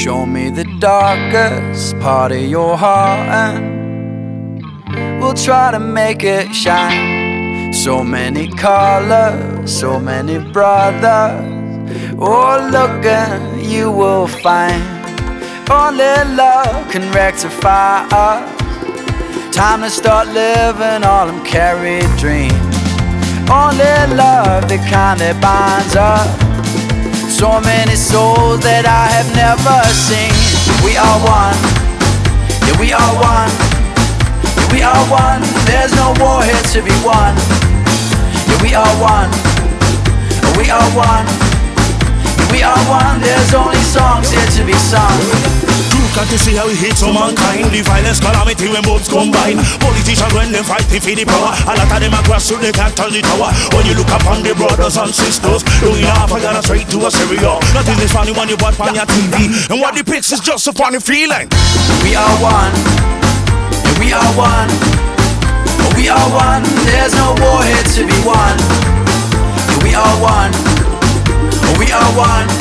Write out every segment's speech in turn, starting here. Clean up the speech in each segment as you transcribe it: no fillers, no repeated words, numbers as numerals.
Show me the darkest part of your heart and we'll try to make it shine. So many colors, so many brothers. Oh, look and you will find only love can rectify us. Time to start living all them carried dreams. Only love, the kind that binds us. So many souls that I have never seen. We are one, yeah, we are one, yeah, we are one. There's no war here to be won. Yeah, we are one, we are one, yeah, we are one. There's only songs here to be sung. Got to see how he hates all mankind. The violence, calamity when both combine. Politicians when them fighting for the power, a lot of them are grassroots, they can't touch the tower. When you look upon the brothers and sisters doing half a gun straight to a Syria. Nothing is funny when you watch on your TV, and what depicts is just a funny feeling. We are one, yeah, we are one, oh, we are one. There's no war here to be won. Yeah, we are one, oh, we are one.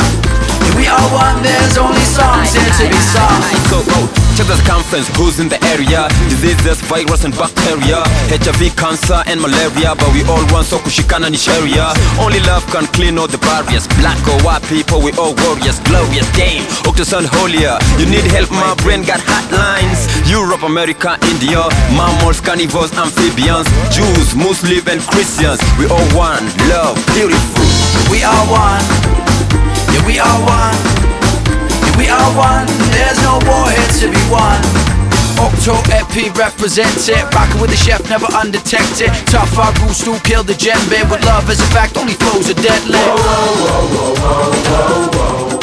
We are one, there's only songs here to be sung. So go, check the circumference, who's in the area? Diseases, virus and bacteria, HIV, cancer and malaria. But we all want, so kushikana ni sheria. Only love can clean all the barriers. Black or white people, we all warriors. Glorious game, Octosun holier. You need help, my brain got hotlines. Europe, America, India, mammals, carnivores, amphibians, Jews, Muslims and Christians. We all one, love, beautiful. We are one, yeah, we are one, yeah, we are one. There's no war here to be won. Octo Epi represent it, rockin' with the chef, never undetected. Tough our rules, still kill the djembe. With love as a fact, only flows are deadly. Whoa, whoa, whoa, whoa, whoa, whoa.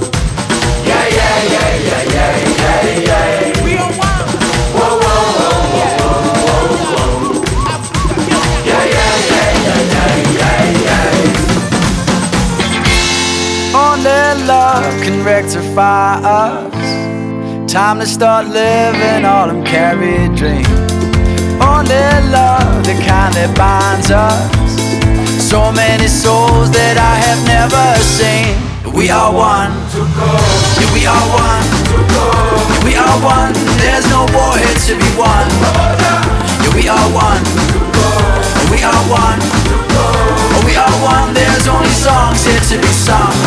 Yeah, yeah, yeah, yeah, yeah, yeah, yeah. We are one. Whoa, whoa, whoa, whoa, whoa, whoa. Yeah, yeah, yeah, yeah, yeah, yeah, yeah. Only love can rectify us. Time to start living all them carried dreams. Only love, the kind that binds us. So many souls that I have never seen. We are one, yeah, we are one, yeah, we are one. There's no war here to be won. Yeah, we are one, yeah, we are one, oh, we are one. There's only songs here to be sung.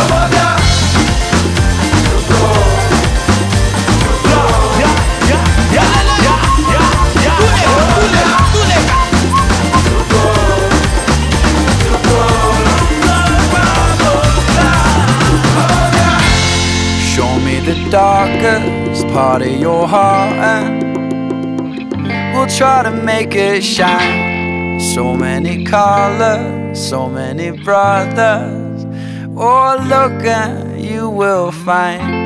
Show me the darkest part of your heart and we'll try to make it shine. So many colors, so many brothers. Oh, look and you will find